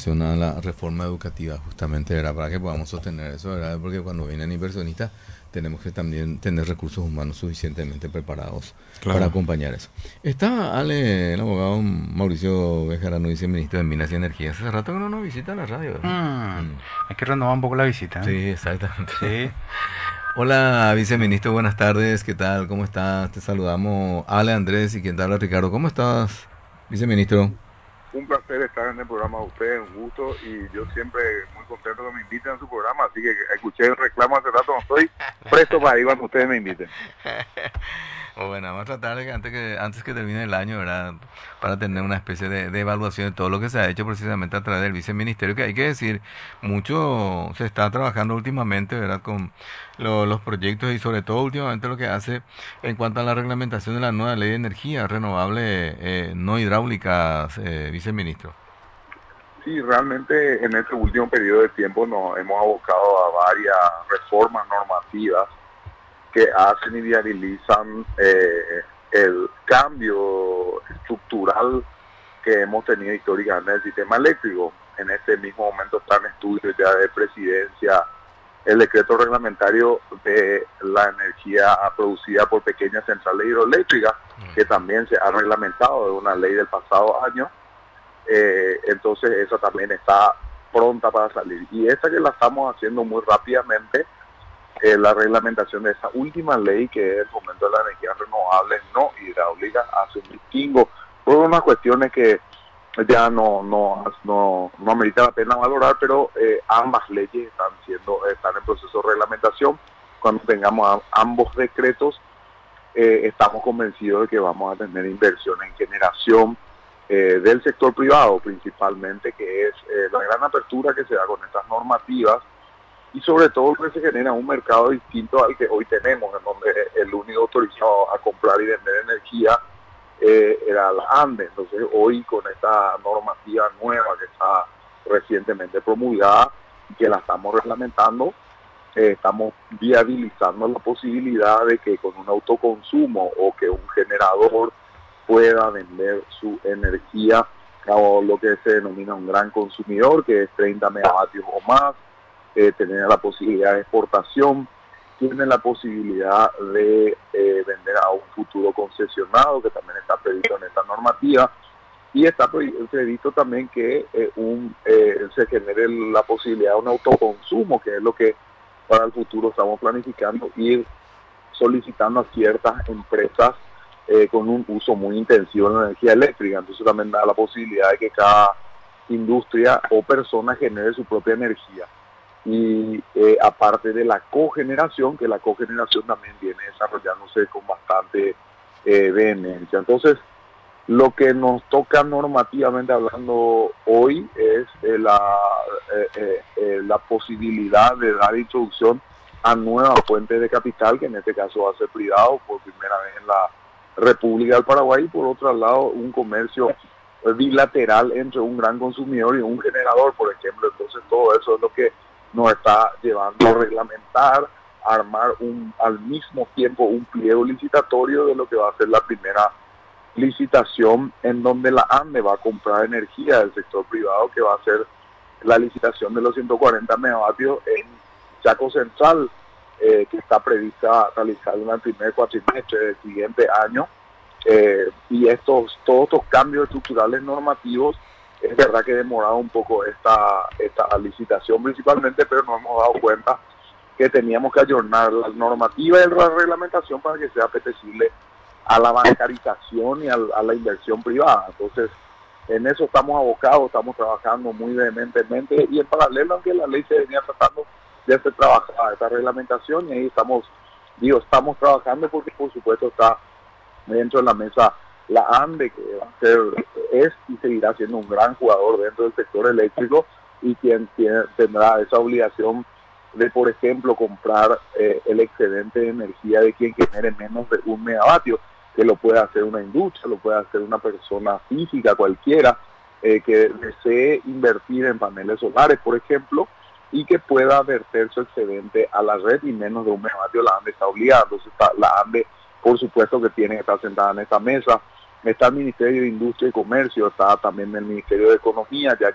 relación a la reforma educativa, justamente era para que podamos sostener eso, ¿verdad? Porque cuando vienen inversionistas tenemos que también tener recursos humanos suficientemente preparados para Claro. acompañar eso. Está Ale, el abogado Mauricio Bejarano, viceministro de Minas y Energía. Hace rato que no nos visita en la radio, ¿verdad? Mm, Hay que renovar un poco la visita, ¿eh? Sí, exactamente. Sí. Hola, viceministro, buenas tardes, ¿qué tal? ¿Cómo estás? Te saludamos Ale, Andrés y quien te habla Ricardo. ¿Cómo estás, viceministro? Un placer estar en el programa de ustedes, un gusto, y yo siempre muy contento que me inviten a su programa, así que escuché el reclamo hace rato, no estoy presto para ir cuando ustedes me inviten. Bueno, vamos a tratar de que antes que termine el año, ¿verdad? Para tener una especie de evaluación de todo lo que se ha hecho precisamente a través del viceministerio, que hay que decir, mucho se está trabajando últimamente, ¿verdad? Con los proyectos y sobre todo últimamente lo que hace en cuanto a la reglamentación de la nueva ley de energía renovable no hidráulicas, viceministro. Sí, realmente en este último periodo de tiempo nos hemos abocado a varias reformas normativas que hacen y viabilizan el cambio estructural que hemos tenido históricamente en el sistema eléctrico. En este mismo momento está en estudio ya de presidencia el decreto reglamentario de la energía producida por pequeñas centrales hidroeléctricas, que también se ha reglamentado de una ley del pasado año. Entonces esa también está pronta para salir. Y esta que la estamos haciendo muy rápidamente, la reglamentación de esa última ley, que es el fomento de la energía renovable no hidráulica, hace un distingo por unas cuestiones que ya no amerita la pena valorar, pero ambas leyes están en proceso de reglamentación. Cuando tengamos ambos decretos, estamos convencidos de que vamos a tener inversión en generación del sector privado principalmente, que es la gran apertura que se da con estas normativas, y sobre todo que se genera un mercado distinto al que hoy tenemos, en donde el único autorizado a comprar y vender energía era la ANDE. Entonces hoy con esta normativa nueva que está recientemente promulgada y que la estamos reglamentando, estamos viabilizando la posibilidad de que con un autoconsumo o que un generador pueda vender su energía a lo que se denomina un gran consumidor, que es 30 megavatios o más, tener la posibilidad de exportación, tiene la posibilidad de vender a un futuro concesionado, que también está previsto en esta normativa, y está previsto también que se genere la posibilidad de un autoconsumo, que es lo que para el futuro estamos planificando, ir solicitando a ciertas empresas con un uso muy intensivo de la energía eléctrica. Entonces también da la posibilidad de que cada industria o persona genere su propia energía. Y aparte de la cogeneración, que la cogeneración también viene desarrollándose con bastante vehemencia. Entonces, lo que nos toca normativamente hablando hoy es la posibilidad de dar introducción a nuevas fuentes de capital, que en este caso va a ser privado por primera vez en la República del Paraguay, y por otro lado un comercio bilateral entre un gran consumidor y un generador, por ejemplo. Entonces todo eso es lo que nos está llevando a reglamentar, a armar al mismo tiempo un pliego licitatorio de lo que va a ser la primera licitación, en donde la ANDE va a comprar energía del sector privado, que va a ser la licitación de los 140 megavatios en Chaco Central, que está prevista realizar en el primer cuatrimestre del siguiente año. Y todos estos cambios estructurales normativos, es verdad que ha demorado un poco esta licitación principalmente, pero nos hemos dado cuenta que teníamos que ayornar la normativa y la reglamentación para que sea apetecible a la bancarización y a la inversión privada. Entonces, en eso estamos abocados, estamos trabajando muy vehementemente, y en paralelo, aunque la ley se venía tratando de hacer trabajar esta reglamentación, y ahí estamos trabajando, porque por supuesto está dentro de la mesa la ANDE, que va a ser, es y seguirá siendo un gran jugador dentro del sector eléctrico, y quien tendrá esa obligación de, por ejemplo, comprar el excedente de energía de quien genere menos de 1 megavatio, que lo puede hacer una industria, lo puede hacer una persona física cualquiera que desee invertir en paneles solares, por ejemplo, y que pueda verter su excedente a la red, y menos de 1 megavatio la ANDE está obligada. Entonces la ANDE, por supuesto, que tiene que estar sentada en esta mesa. Está el Ministerio de Industria y Comercio, está también el Ministerio de Economía, ya que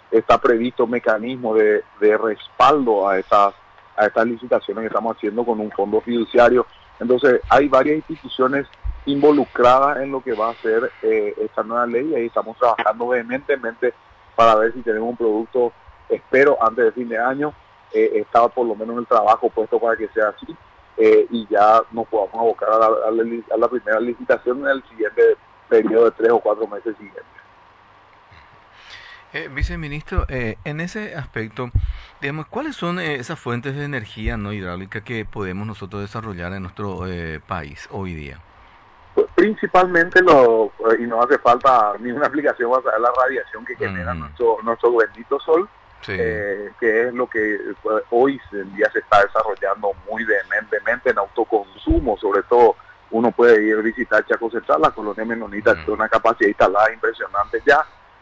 está previsto mecanismo de respaldo a estas licitaciones que estamos haciendo con un fondo fiduciario. Entonces hay varias instituciones involucradas en lo que va a ser esta nueva ley, y ahí estamos trabajando vehementemente para ver si tenemos un producto, espero antes de fin de año. Está por lo menos el trabajo puesto para que sea así, y ya nos podamos abocar a la primera licitación en el siguiente periodo de 3 o 4 meses siguientes. Viceministro, en ese aspecto, digamos, ¿cuáles son esas fuentes de energía no hidráulica que podemos nosotros desarrollar en nuestro país hoy día? Pues, principalmente, y no hace falta ninguna aplicación para saber la radiación que genera nuestro bendito sol, sí, que es lo que hoy en día se está desarrollando muy vehementemente en autoconsumo. Sobre todo, uno puede ir a visitar Chaco Central, la colonia menonita, tiene una capacidad instalada impresionante ya.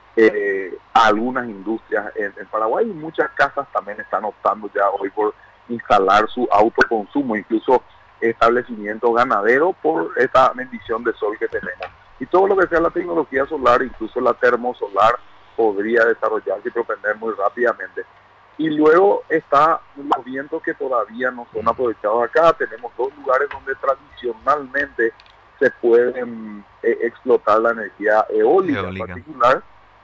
Algunas industrias en Paraguay, y muchas casas también están optando ya hoy por instalar su autoconsumo, incluso establecimientos ganaderos, por esta bendición de sol que tenemos. Y todo lo que sea la tecnología solar, incluso la termosolar, podría desarrollarse y propender muy rápidamente. Y luego está los vientos que todavía no son aprovechados acá. Tenemos 2 lugares donde tradicionalmente se pueden explotar la energía eólica. En particular,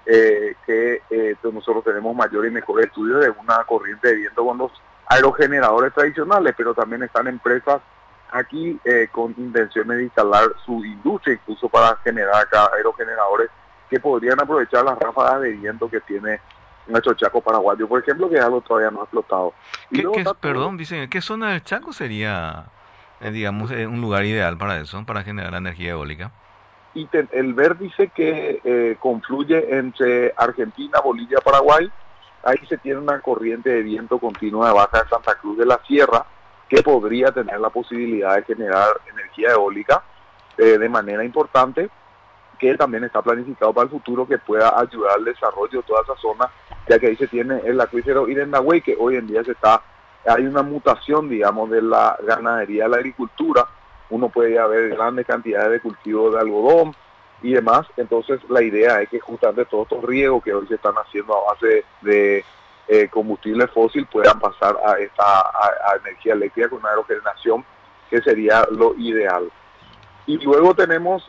nosotros tenemos mayor y mejor estudio de una corriente de viento con los aerogeneradores tradicionales, pero también están empresas aquí con intenciones de instalar su industria, incluso para generar acá aerogeneradores que podrían aprovechar las ráfagas de viento que tiene nuestro Chaco paraguayo, por ejemplo, que es algo todavía no explotado. Perdón, dicen, ¿qué zona del Chaco sería, digamos, un lugar ideal para eso, para generar la energía eólica? Y el vértice que confluye entre Argentina, Bolivia, Paraguay, ahí se tiene una corriente de viento continua de baja de Santa Cruz de la Sierra, que podría tener la posibilidad de generar energía eólica de manera importante, que también está planificado para el futuro, que pueda ayudar al desarrollo de toda esa zona, ya que ahí se tiene el acuífero Irendagüey, que hoy en día hay una mutación, digamos, de la ganadería a la agricultura. Uno puede haber grandes cantidades de cultivo de algodón y demás. Entonces la idea es que justamente todos estos riegos que hoy se están haciendo a base de combustible fósil puedan pasar a energía eléctrica con una aerogeneración, que sería lo ideal. Y luego tenemos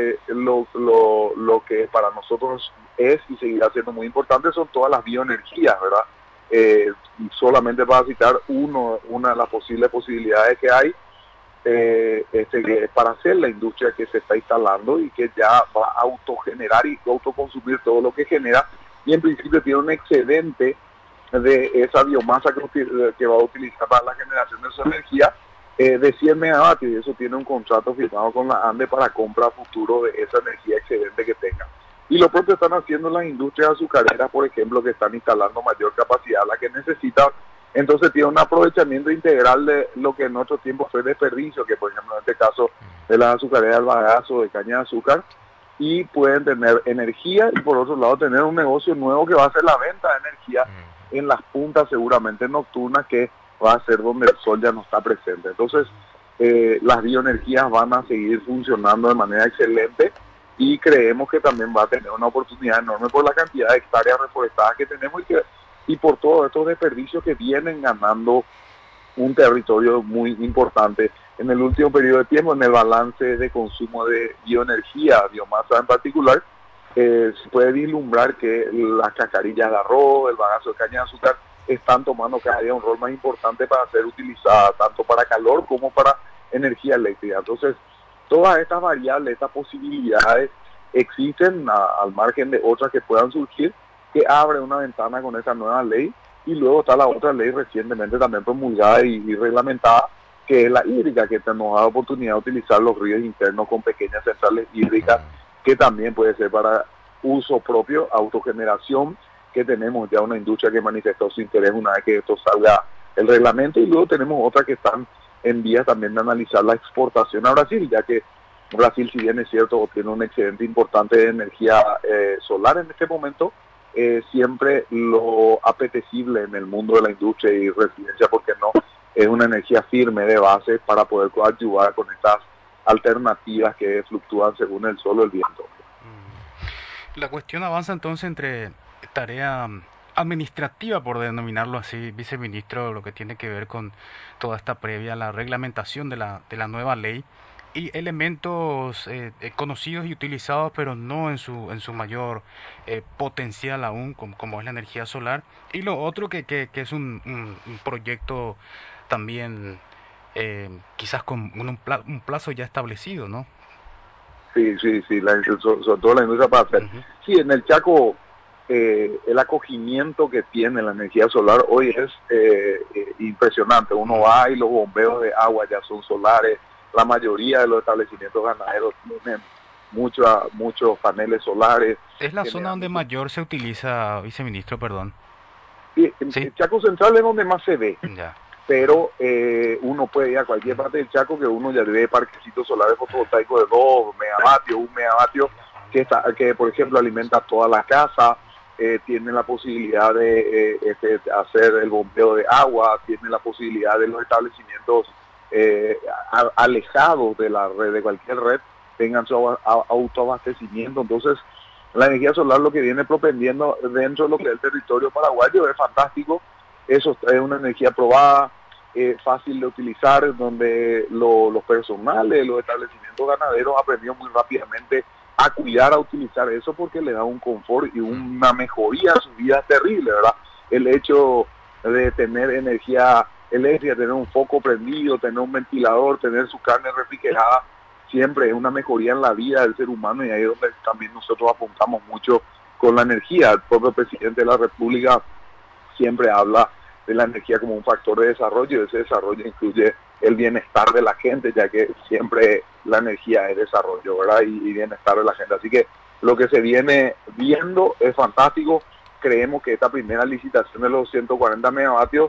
lo que para nosotros es y seguirá siendo muy importante, son todas las bioenergías, ¿verdad? Solamente para citar una de las posibilidades que hay, para hacer la industria que se está instalando y que ya va a autogenerar y autoconsumir todo lo que genera, y en principio tiene un excedente de esa biomasa que va a utilizar para la generación de su energía, de 100 megavatios, y eso tiene un contrato firmado con la ANDE para compra futuro de esa energía excedente que tenga. Y lo propio están haciendo las industrias azucareras, por ejemplo, que están instalando mayor capacidad a la que necesitan. Entonces tiene un aprovechamiento integral de lo que en otro tiempo fue desperdicio, que por ejemplo en este caso de las azucareras del bagazo, de caña de azúcar, y pueden tener energía y por otro lado tener un negocio nuevo que va a ser la venta de energía en las puntas seguramente nocturnas, que va a ser donde el sol ya no está presente. Entonces las bioenergías van a seguir funcionando de manera excelente, y creemos que también va a tener una oportunidad enorme por la cantidad de hectáreas reforestadas que tenemos y por todos estos desperdicios que vienen ganando un territorio muy importante. En el último periodo de tiempo, en el balance de consumo de bioenergía, biomasa en particular, se puede vislumbrar que las cascarillas de arroz, el bagazo de caña de azúcar, están tomando cada día un rol más importante para ser utilizadas tanto para calor como para energía eléctrica. Entonces, todas estas variables, estas posibilidades existen al margen de otras que puedan surgir, que abre una ventana con esta nueva ley. Y luego está la otra ley recientemente también promulgada y reglamentada, que es la hídrica, que nos da oportunidad de utilizar los ríos internos con pequeñas centrales hídricas, que también puede ser para uso propio, autogeneración, que tenemos ya una industria que manifestó su interés una vez que esto salga el reglamento. Y luego tenemos otras que están en vías también de analizar la exportación a Brasil, ya que Brasil, si bien es cierto, tiene un excedente importante de energía solar en este momento, siempre lo apetecible en el mundo de la industria y residencia, porque no, es una energía firme de base para poder coadyuvar con estas alternativas que fluctúan según el sol o el viento. La cuestión avanza entonces entre tarea administrativa, por denominarlo así, viceministro, lo que tiene que ver con toda esta previa, la reglamentación de la nueva ley y elementos conocidos y utilizados, pero no en su mayor potencial aún, como es la energía solar. Y lo otro que es un proyecto también quizás con un plazo ya establecido, ¿no? Sí, sí, sí, sobre todo la industria para hacer. Ujú. Sí, en el Chaco el acogimiento que tiene la energía solar hoy es impresionante. Uno va y los bombeos de agua ya son solares. La mayoría de los establecimientos ganaderos tienen muchos paneles solares. Es la zona Generan donde mucho. mayor se utiliza, viceministro, perdón. Y Sí, el Chaco Central es donde más se ve, ya. pero uno puede ir a cualquier parte del Chaco que uno ya ve parquecitos solares fotovoltaicos de 2 megavatios, 1 megavatios, que por ejemplo alimenta toda la casa, tiene la posibilidad de hacer el bombeo de agua, tiene la posibilidad de los establecimientos alejados de la red, de cualquier red, tengan su autoabastecimiento. Entonces, la energía solar lo que viene propendiendo dentro de lo que es el territorio paraguayo es fantástico. Eso es una energía probada, fácil de utilizar, donde los personales, los establecimientos ganaderos aprendieron muy rápidamente a cuidar, a utilizar eso porque le da un confort y una mejoría a su vida terrible, ¿verdad? El hecho de tener energía eléctrica, tener un foco prendido, tener un ventilador, tener su carne refrigerada, siempre es una mejoría en la vida del ser humano y ahí es donde también nosotros apuntamos mucho con la energía. El propio presidente de la República siempre habla de la energía como un factor de desarrollo y ese desarrollo incluye el bienestar de la gente, ya que siempre la energía es desarrollo, ¿verdad? Y bienestar de la gente. Así que lo que se viene viendo es fantástico. Creemos que esta primera licitación de los 140 megavatios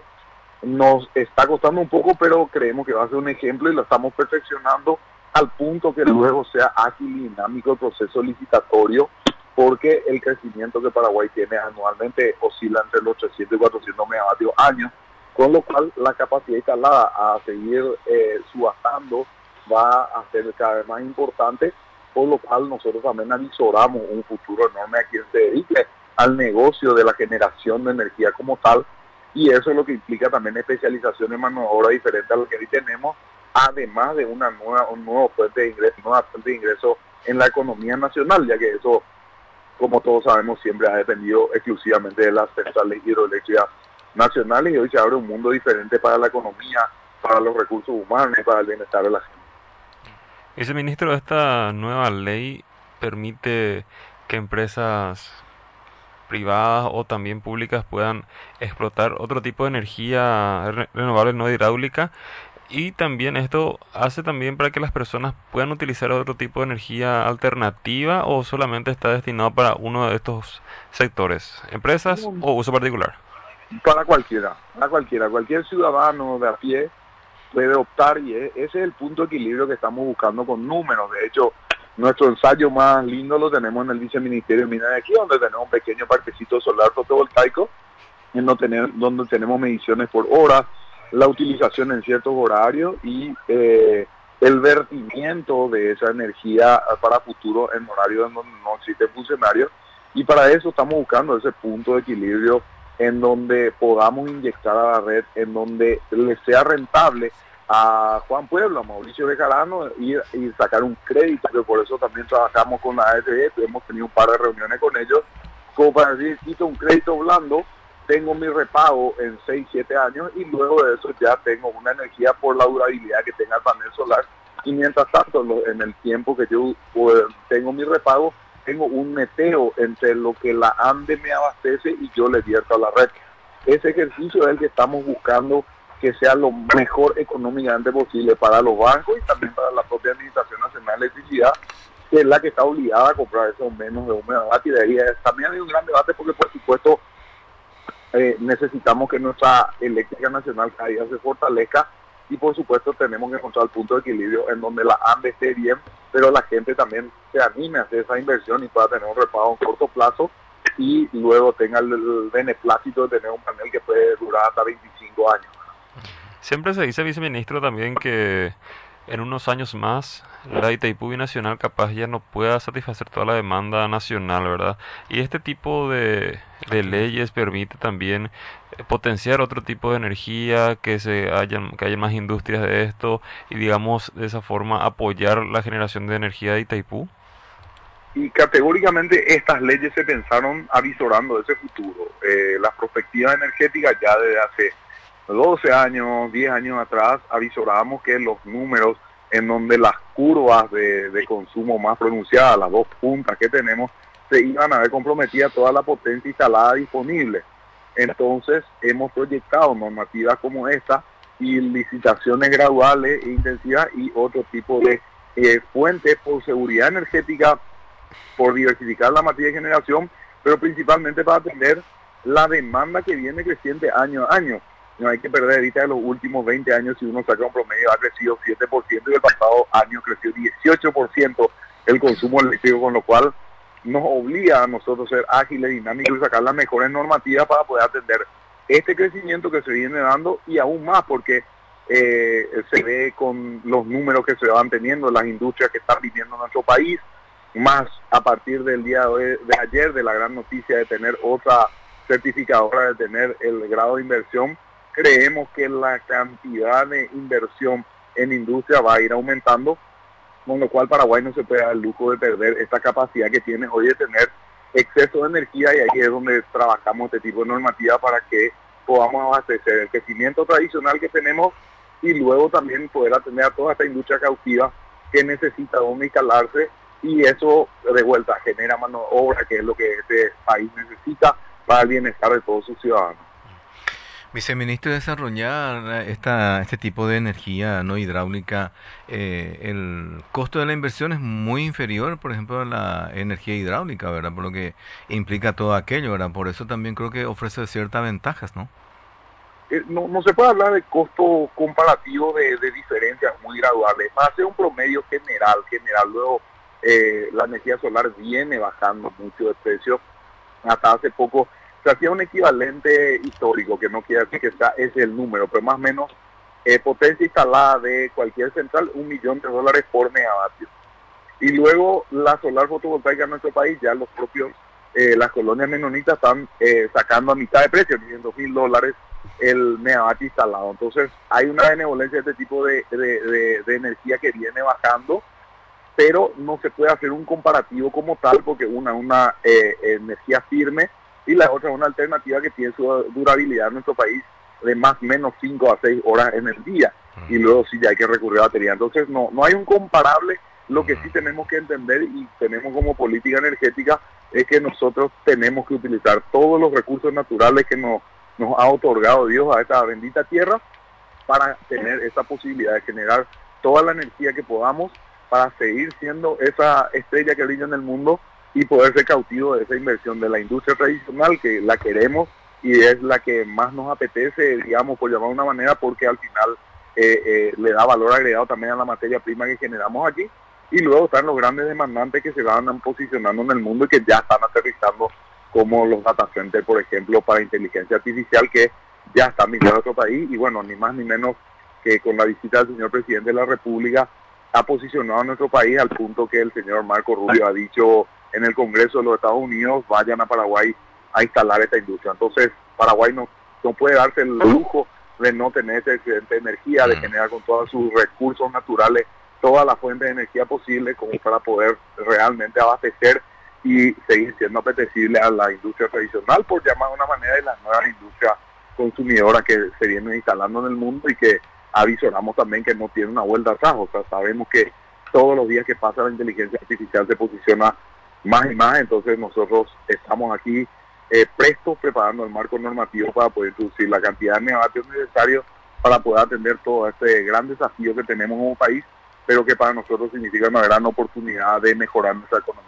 nos está costando un poco, pero creemos que va a ser un ejemplo y lo estamos perfeccionando al punto que luego sea ágil y dinámico el proceso licitatorio, porque el crecimiento que Paraguay tiene anualmente oscila entre los 300 y 400 megavatios años, con lo cual la capacidad instalada a seguir subastando va a ser cada vez más importante, por lo cual nosotros también avisoramos un futuro enorme a quien se dedique al negocio de la generación de energía como tal, y eso es lo que implica también especialización en mano de obra diferente a lo que hoy tenemos, además de un nuevo nueva fuente de ingreso en la economía nacional, ya que eso, como todos sabemos, siempre ha dependido exclusivamente de las centrales hidroeléctricas nacionales y hoy se abre un mundo diferente para la economía, para los recursos humanos y para el bienestar de la gente. Viceministro, esta nueva ley permite que empresas privadas o también públicas puedan explotar otro tipo de energía renovable no hidráulica y también esto hace también para que las personas puedan utilizar otro tipo de energía alternativa o solamente está destinado para uno de estos sectores, empresas o uso particular. Cualquier ciudadano de a pie puede optar y ese es el punto de equilibrio que estamos buscando con números. De hecho, nuestro ensayo más lindo lo tenemos en el Viceministerio de Minas de aquí, donde tenemos un pequeño parquecito solar fotovoltaico, donde tenemos mediciones por hora, la utilización en ciertos horarios y el vertimiento de esa energía para futuro en horarios en donde no existen funcionarios. Y para eso estamos buscando ese punto de equilibrio en donde podamos inyectar a la red, en donde le sea rentable a Juan Pueblo, a Mauricio Bejarano y sacar un crédito, que por eso también trabajamos con la ASB, hemos tenido un par de reuniones con ellos, como para decir, quito un crédito blando, tengo mi repago en 6, 7 años y luego de eso ya tengo una energía por la durabilidad que tenga el panel solar y mientras tanto en el tiempo que yo tengo mi repago, tengo un neteo entre lo que la ANDE me abastece y yo le vierto a la red. Ese ejercicio es el que estamos buscando que sea lo mejor económicamente posible para los bancos y también para la propia Administración Nacional de Electricidad, que es la que está obligada a comprar eso menos de 1 megavatio. Y de ahí también hay un gran debate porque, por supuesto, necesitamos que nuestra eléctrica nacional cada día se fortalezca y, por supuesto, tenemos que encontrar el punto de equilibrio en donde la ANDE esté bien, pero la gente también se anime a hacer esa inversión y pueda tener un repago en corto plazo y luego tenga el beneplácito de tener un panel que puede durar hasta 25 años. Siempre se dice, viceministro, también que en unos años más la Itaipú Binacional capaz ya no pueda satisfacer toda la demanda nacional, ¿verdad? Y este tipo de leyes permite también potenciar otro tipo de energía, que haya más industrias de esto y digamos de esa forma apoyar la generación de energía de Itaipú. Y categóricamente estas leyes se pensaron avisorando ese futuro. Las perspectivas energéticas ya desde hace 12 años, 10 años atrás, avisorábamos que los números en donde las curvas de consumo más pronunciadas, las dos puntas que tenemos, se iban a ver comprometida toda la potencia instalada disponible. Entonces hemos proyectado normativas como esta y licitaciones graduales e intensivas y otro tipo de fuentes por seguridad energética, por diversificar la matriz de generación, pero principalmente para atender la demanda que viene creciente año a año. No hay que perder de vista que los últimos 20 años, si uno saca un promedio, ha crecido 7% y el pasado año creció 18% el consumo eléctrico, con lo cual nos obliga a nosotros a ser ágiles, dinámicos y sacar las mejores normativas para poder atender este crecimiento que se viene dando y aún más porque se ve con los números que se van teniendo, las industrias que están viniendo en nuestro país, más a partir del día de ayer, de la gran noticia de tener otra certificadora, de tener el grado de inversión. Creemos que la cantidad de inversión en industria va a ir aumentando, con lo cual Paraguay no se puede dar el lujo de perder esta capacidad que tiene hoy de tener exceso de energía, y ahí es donde trabajamos este tipo de normativa para que podamos abastecer el crecimiento tradicional que tenemos y luego también poder atender a toda esta industria cautiva que necesita donde instalarse, y eso de vuelta genera mano de obra, que es lo que este país necesita para el bienestar de todos sus ciudadanos. Viceministro, desarrollar este tipo de energía no hidráulica, el costo de la inversión es muy inferior, por ejemplo, a la energía hidráulica, ¿verdad? Por lo que implica todo aquello, ¿verdad? Por eso también creo que ofrece ciertas ventajas, ¿no? No se puede hablar de costo comparativo de diferencias muy graduales, más es un promedio general. Luego la energía solar viene bajando mucho de precio. Hasta hace poco se hacía un equivalente histórico, que no quiere decir que ese es el número, pero más o menos potencia instalada de cualquier central, $1.000.000 por megavatio. Y luego la solar fotovoltaica en nuestro país, ya los propios, las colonias menonitas están sacando a mitad de precio, $2.000 el megavatio instalado. Entonces hay una benevolencia de este tipo de energía que viene bajando, pero no se puede hacer un comparativo como tal, porque una energía firme y la otra es una alternativa que tiene su durabilidad en nuestro país de más o menos 5 a 6 horas en el día, y luego sí ya hay que recurrir a batería. Entonces no hay un comparable. Lo que sí tenemos que entender y tenemos como política energética es que nosotros tenemos que utilizar todos los recursos naturales que nos ha otorgado Dios a esta bendita tierra para tener esa posibilidad de generar toda la energía que podamos para seguir siendo esa estrella que brilla en el mundo y poder ser cautivo de esa inversión de la industria tradicional, que la queremos y es la que más nos apetece, digamos, por llamar de una manera, porque al final le da valor agregado también a la materia prima que generamos aquí. Y luego están los grandes demandantes que se van posicionando en el mundo y que ya están aterrizando, como los data centers, por ejemplo, para inteligencia artificial, que ya están viniendo a nuestro país. Y bueno, ni más ni menos que con la visita del señor presidente de la República ha posicionado a nuestro país al punto que el señor Marco Rubio ha dicho en el Congreso de los Estados Unidos: vayan a Paraguay a instalar esta industria. Entonces Paraguay no puede darse el lujo de no tener ese excedente de energía, de generar con todos sus recursos naturales todas las fuentes de energía posible como para poder realmente abastecer y seguir siendo apetecible a la industria tradicional, por llamar de una manera, de la nueva industria consumidora que se viene instalando en el mundo y que avisoramos también que no tiene una vuelta atrás. O sea, sabemos que todos los días que pasa la inteligencia artificial se posiciona más y más, entonces nosotros estamos aquí prestos, preparando el marco normativo para poder introducir la cantidad de megavatios necesarios para poder atender todo este gran desafío que tenemos como país, pero que para nosotros significa una gran oportunidad de mejorar nuestra economía.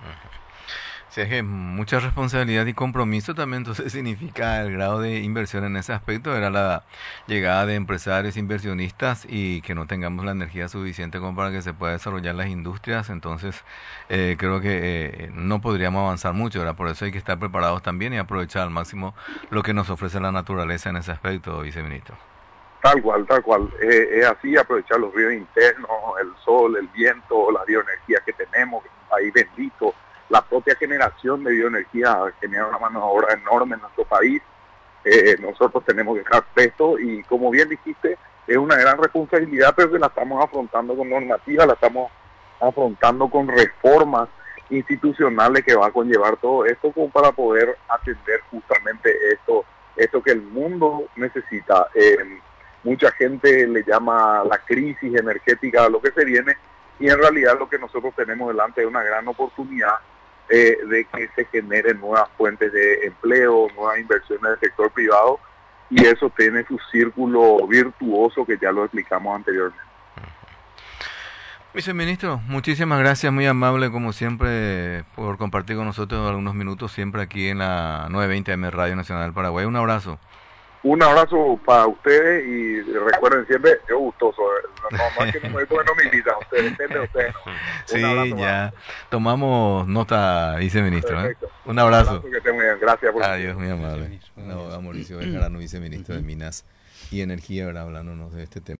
Sí, es que mucha responsabilidad y compromiso también, entonces significa el grado de inversión en ese aspecto, era la llegada de empresarios, inversionistas, y que no tengamos la energía suficiente como para que se pueda desarrollar las industrias. Entonces creo que no podríamos avanzar mucho, ¿verdad? Por eso hay que estar preparados también y aprovechar al máximo lo que nos ofrece la naturaleza en ese aspecto, viceministro. Tal cual. Es así, aprovechar los ríos internos, el sol, el viento, la bioenergía que tenemos, un país bendito, la propia generación de bioenergía genera una mano de obra enorme en nuestro país. Nosotros tenemos que estar prestos y, como bien dijiste, es una gran responsabilidad, pero que la estamos afrontando con normativa, la estamos afrontando con reformas institucionales que va a conllevar todo esto como para poder atender justamente esto que el mundo necesita. Mucha gente le llama la crisis energética a lo que se viene, y en realidad lo que nosotros tenemos delante es una gran oportunidad de que se generen nuevas fuentes de empleo, nuevas inversiones del sector privado, y eso tiene su círculo virtuoso que ya lo explicamos anteriormente. Viceministro, muchísimas gracias, muy amable como siempre por compartir con nosotros algunos minutos siempre aquí en la 920 AM Radio Nacional del Paraguay. Un abrazo. Un abrazo para ustedes y recuerden siempre, yo gustoso, no es que no me porque no me invitan, ustedes, depende de ustedes. ¿No? Sí, ya más. Tomamos nota, viceministro. Un abrazo. Que estén muy bien. Gracias por Adiós, muy amable. Mauricio Bejarano, viceministro de Minas y Energía, hablándonos de este tema.